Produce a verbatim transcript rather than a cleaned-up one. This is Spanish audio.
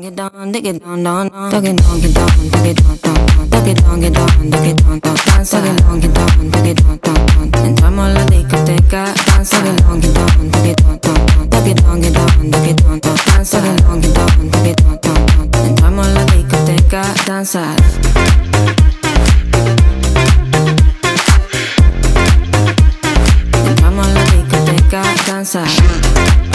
get down, dig it down, down, down. Dig it down, get down, dig it down, down, down. Dig it down, get down, dig it down, down. Danza, dig it down, get down, dig it down, down, down. Entramos a la discoteca, danza, dig it down, get down, dig it down, down, down. Dig it down, get down, dig it down, down. Danza, dig it down, get down, dig it down, down, down. Entramos a la discoteca, danza. Entramos a la discoteca, danza.